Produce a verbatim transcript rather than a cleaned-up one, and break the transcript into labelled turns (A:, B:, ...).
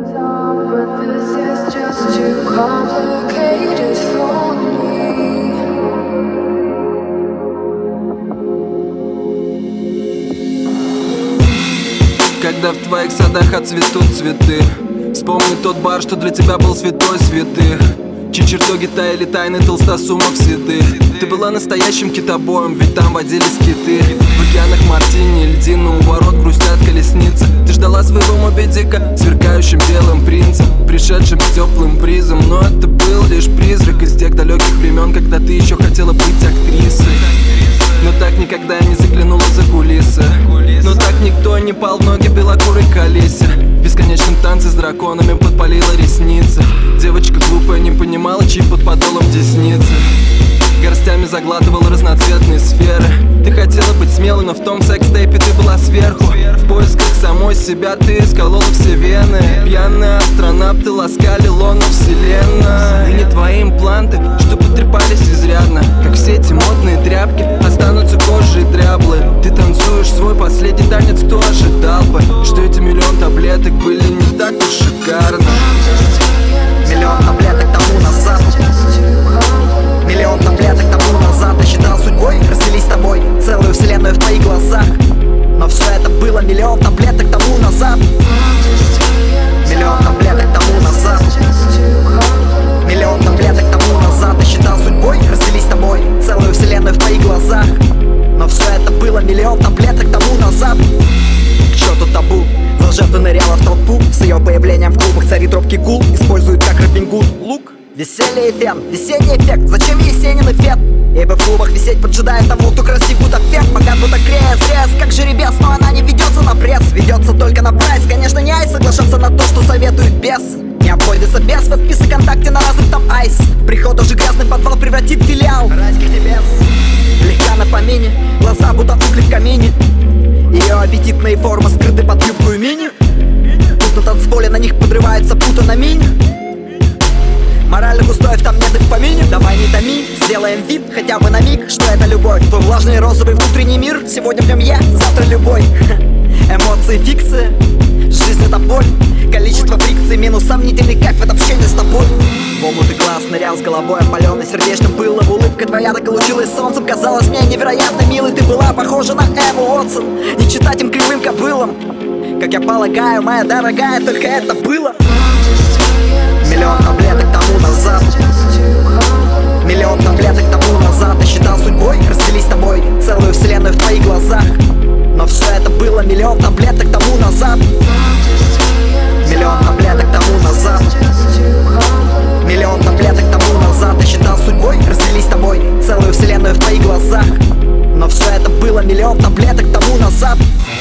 A: But this is just too complicated for me.
B: Когда в твоих садах отцветут цветы, вспомни тот бар, что для тебя был святой святых, чьи чертоги таяли тайны толстосумов седых. Ты была настоящим китобоем, ведь там водились киты. В океанах мартини, льдины у ворот грустят колесницы. Ты ждала своего Моби Дика, сверкающим белым принцем, пришедшим с теплым призом. Но это был лишь призрак из тех далеких времен, когда ты еще хотела быть актрисой. Но так никогда не заглянула за кулисы. Но так никто не пал в ноги белокурой Калисе. В бесконечном танце с драконами подпалила ресницы. Девочка глупая не понимала, чьи под подолом десницы. Горстями заглатывала разноцветные сферы. Ты хотела быть смелой, но в том секс-тейпе ты была сверху. В поисках самой себя ты исколола все вены. Пьяные астронавты ласкали лоно вселенной. Ныне твои импланты, что потрепались изрядно, как все эти модные тряпки, останутся кожей дряблые. Ты танцуешь свой последний танец, кто ожидал бы, что эти миллион таблеток были не так уж шикарны.
C: Миллион таблеток тому назад. Миллион таблеток тому назад. Я считал судьбой разделить с тобой целую вселенную в твоих глазах. Но все это было миллион таблеток тому назад. Миллион таблеток тому назад. Миллион таблеток тому назад. Я считал судьбой разделить с тобой целую вселенную в твоих глазах. Но все это было миллион таблеток тому назад. К черту табу, за лжев ты ныряла в толпу. С ее появлением в клубах царит робкий гул. Используют как Робин Гуд лук, веселье и фен, весенний эффект. Зачем есенин эффект? Ибо в клубах висеть поджидает того, кто красив будто фек. Богат будто крес, рез, как жеребец. Но она не ведется на пресс, ведется только на прайс. Конечно, не айс, соглашаться на то, что советует бес. Не обходится без подписы ВКонтакте на разных там айс. Приход уже грязный подвал превратит в филиал райских небес. Легка на помине, глаза будто угли в камине. Ее аппетитные формы скрыты под юбку и мини. Тут на танцполе на них подрывается пута на мини. Моральных устоев там нет и в помине. Давай не томи, сделаем вид хотя бы на миг, что это любовь. Твой влажный розовый внутренний мир, сегодня в нем я, завтра любой. Эмоции фикция, жизнь это боль. Количество фрикций минус сомнительный кайф от общения с тобой. В омуты глаз нырял с головой опаленной сердечным пылом. Улыбка твоя так и лучилась солнцем, казалось мне невероятно милой. Ты была похожа на Эмму Уотсон, не читать им кривым кобылам. Как я полагаю, моя дорогая, только это было. Миллион таблеток тому назад. Миллион таблеток тому назад. Я считал судьбой разделить с тобой целую вселенную в твоих глазах. Но все это было миллион таблеток тому назад. Миллион таблеток тому назад. Миллион таблеток тому назад. Я считал судьбой разделить с тобой целую вселенную в твоих глазах. Но все это было миллион таблеток тому назад.